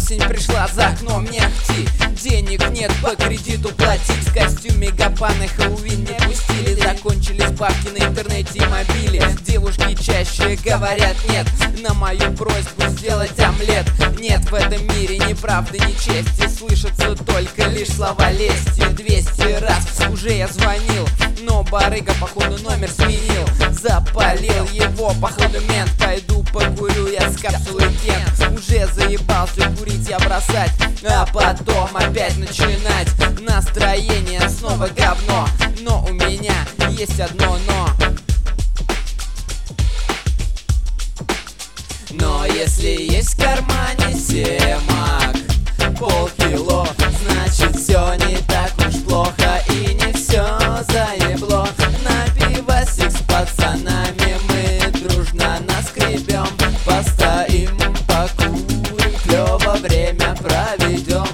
Осень пришла, за окном не ахти. Денег нет по кредиту платить. В костюме Гапана Хэллоуин не пустили. Закончились бабки на интернете и мобиле. Девушки чаще говорят нет на мою просьбу сделать омлет. Нет в этом мире ни правды, ни чести. Слышатся только лишь слова лести. 200 раз уже я звонил, но барыга походу номер сменил. Запалил его походу мент. Пойду покурю я с капсулы Кент. Уже заебался курить я бросать, а потом опять начинать. Настроение снова говно, но у меня есть одно но. Но если есть в кармане семак, полкило, значит все не так уж плохо и не все заебло. На пивасик с пацанами мы дружно наскребем. Постоим, покурим, клёво время проведем.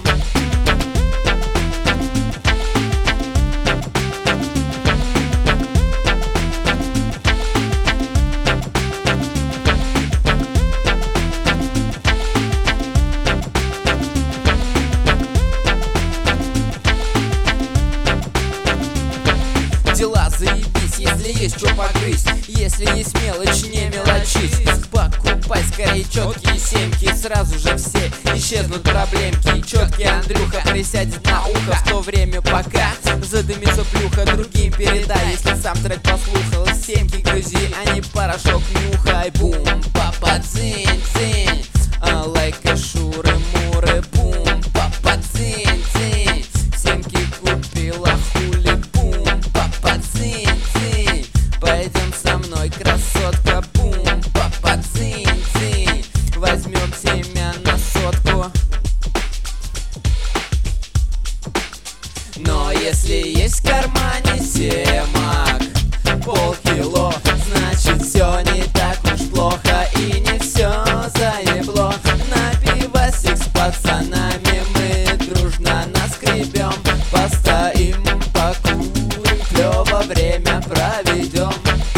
Дела заебись, если есть что погрызть. Если есть мелочь, не мелочись. Покупай скорее четкие семки, сразу же все исчезнут проблемки. Четкий Андрюха присядет на ухо в то время, пока задымится плюха. Другим передай, если сам трек послухал. Семки грызи, а не порошок нюхай. Бум, папа, дзынь, дзынь, а лайка шуры-муры. Бум, папа, дзынь, дзынь, семки купила хули. Бум, папа, дзынь, дзынь, пойдем со мной, красотка. Бум, папа, дзынь, дзынь, возьмем семя на сотку. Но если есть в кармане семак, полкило, значит все не так уж плохо и не все заебло. На пивасик с пацанами мы дружно наскребем. Постоим, покурим, клёво время проведем.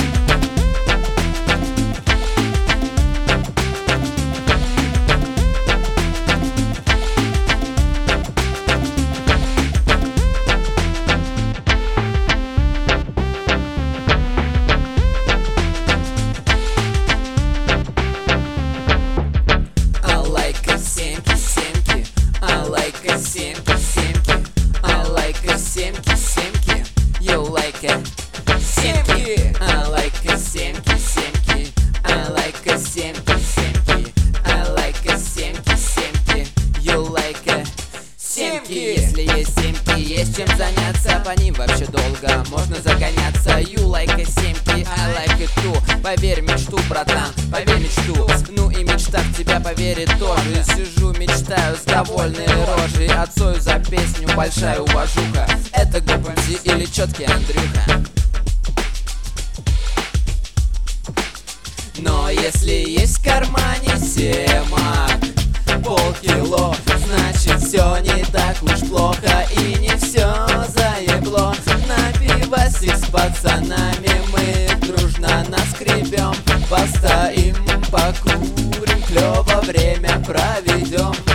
Семки, семки, I like a семки, семки, you like a семки, I like a семки, семки, I like a семки, семки, I like a семки, семки, you like a семки. Если есть семки, есть чем заняться, по ним вообще долго можно загоняться. You like a семки, I like it too. Поверь мечту, братан, поверь мечту. Ну и мечта в тебя поверит тоже. Сижу, мечтаю с довольной рожей. Отцою за песню большая уважуха. Это ГПМС или четкий Андрюха. Но если есть в кармане семак, полкило, значит все не так уж плохо и не все заебло. На пивасик с пацанами мы дружно наскребем. Постоим, покурим, клёво время проведем.